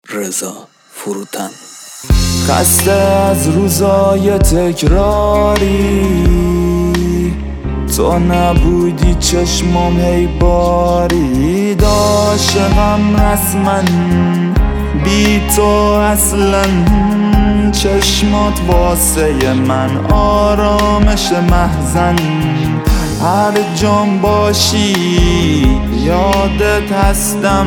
رضا فروتن. خسته از روزای تکراری، تو نبودی چشمم هی باری، عاشقم رسما بی تو اصلا، چشمات واسه من آرامش محزن، هر جام باشی یادت هستم،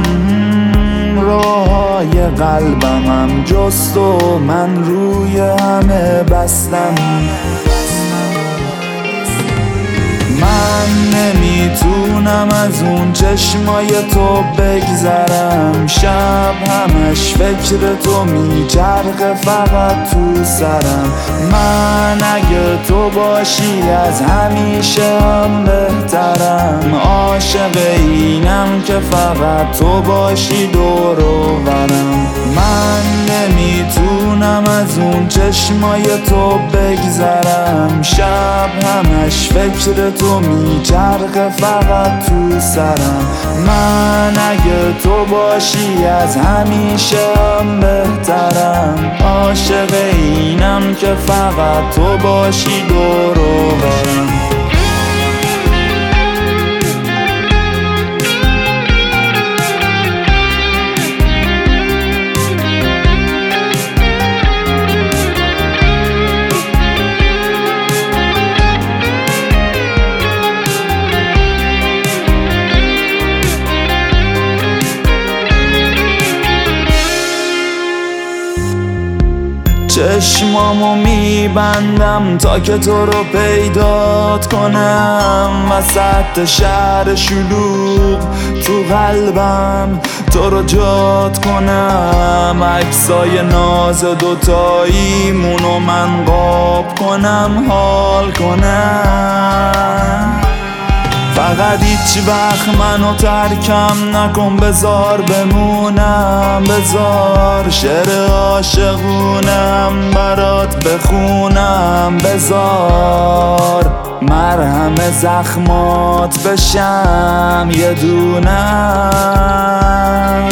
راههای قلبم جز تو من روی همه بستم. من نمیتونم از اون چشمای تو بگذرم، شب همش فکر تو میچرخه فقط تو سرم. من اگه تو باشی از همیشه هم بهترم، عاشق اینم که فقط تو باشی دور و برم. من نمیتونم از اون چشمای تو بگذرم، شب همش فکر تو میچرخه فقط تو سرم. من اگه تو باشی از همیشه هم بهترم، عاشق اینم که فقط تو باشی دور و برم. چشمامو میبندم تا که تو رو پیدات کنم، وسط شهر شلوغ تو قلبم تو رو جات کنم، عکسای ناز دوتاییمونو من قاب کنم، حال کنم. فقط هیچ وقت منو ترکم نکن، بذار بمونم، بذار شعر عاشقونم برات بخونم، بذار مرهم زخمات بشم یه دونم.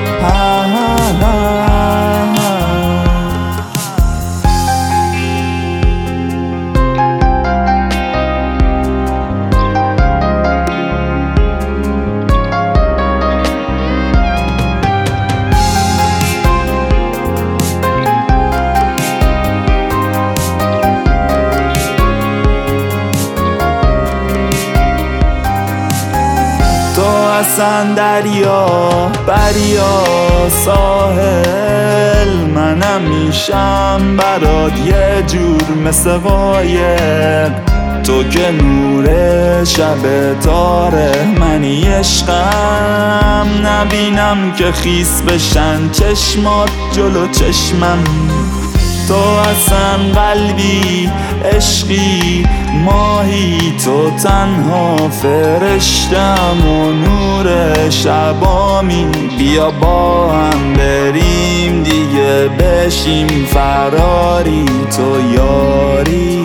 اصلا دریا بریا ساحل، منم میشم برات یه جور مثل قایق، تو که نور شب تاره منی عشقم، نبینم که خیس بشن چشمات جلو چشمم. تو اصلا قلبی عشقی ماهی، تو تنها فرشتم و نور شبامی، بیا با هم بریم دیگه بشیم فراری، تو یاری.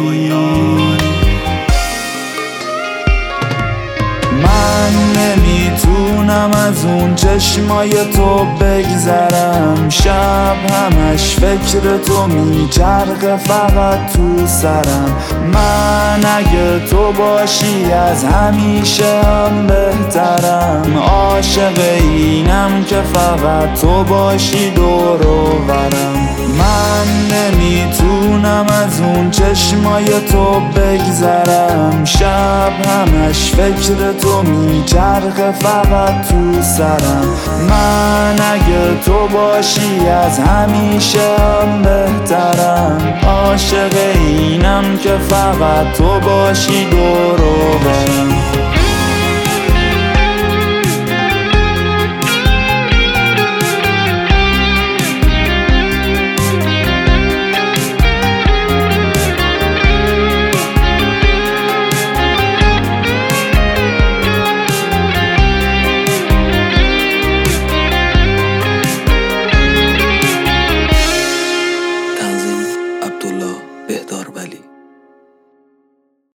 من نمیتونم از اون چشمای تو بگذرم، شب همش فکر تو میچرخه فقط تو سرم. من اگه تو باشی از همیشه هم بهترم، عاشق اینم که فقط تو باشی دور و برم. من نمیتونم از اون چشمای تو بگذرم، شب همش فکر تو میچرخه فقط تو سرم. من اگه تو باشی از همیشه هم بهترم، عاشق اینم که فقط تو باشی دور و برم.